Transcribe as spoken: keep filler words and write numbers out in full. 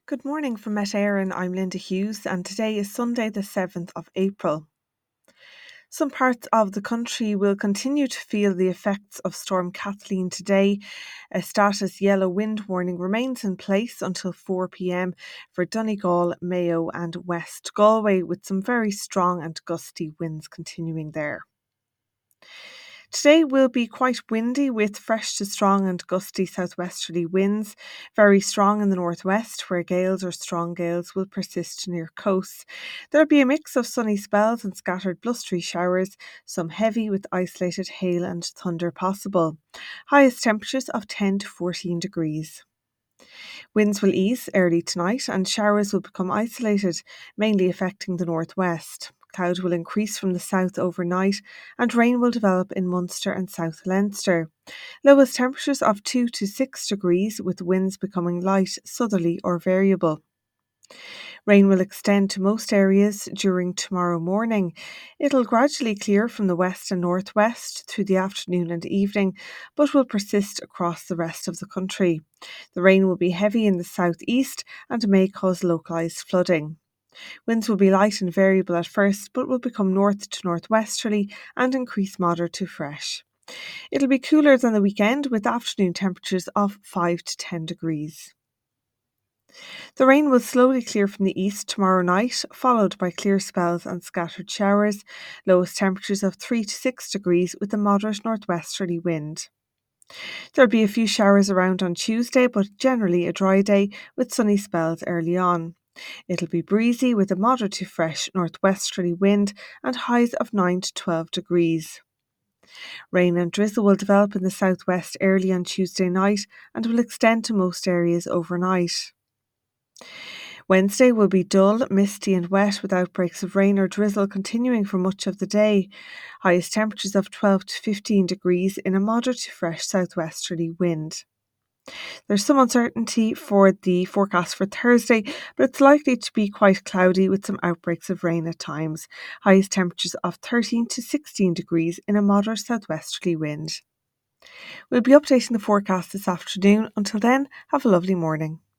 Good morning from Met Éireann. I'm Linda Hughes, and today is Sunday, the seventh of April. Some parts of the country will continue to feel the effects of Storm Kathleen today. A status yellow wind warning remains in place until four p m for Donegal, Mayo, and West Galway, with some very strong and gusty winds continuing there. Today will be quite windy with fresh to strong and gusty southwesterly winds, very strong in the northwest where gales or strong gales will persist near coasts. There will be a mix of sunny spells and scattered blustery showers, some heavy with isolated hail and thunder possible. Highest temperatures of ten to fourteen degrees. Winds will ease early tonight and showers will become isolated, mainly affecting the northwest. Cloud will increase from the south overnight and rain will develop in Munster and South Leinster. Lowest temperatures of two to six degrees with winds becoming light, southerly or variable. Rain will extend to most areas during tomorrow morning. It'll gradually clear from the west and northwest through the afternoon and evening, but will persist across the rest of the country. The rain will be heavy in the southeast and may cause localised flooding. Winds will be light and variable at first, but will become north to northwesterly and increase moderate to fresh. It'll be cooler than the weekend with afternoon temperatures of five to ten degrees. The rain will slowly clear from the east tomorrow night, followed by clear spells and scattered showers. Lowest temperatures of three to six degrees with a moderate northwesterly wind. There'll be a few showers around on Tuesday, but generally a dry day with sunny spells early on. It'll be breezy with a moderate to fresh northwesterly wind and highs of nine to twelve degrees. Rain and drizzle will develop in the southwest early on Tuesday night and will extend to most areas overnight. Wednesday will be dull, misty and wet with outbreaks of rain or drizzle continuing for much of the day. Highest temperatures of twelve to fifteen degrees in a moderate to fresh southwesterly wind. There's some uncertainty for the forecast for Thursday, but it's likely to be quite cloudy with some outbreaks of rain at times. Highest temperatures of thirteen to sixteen degrees in a moderate southwesterly wind. We'll be updating the forecast this afternoon. Until then, have a lovely morning.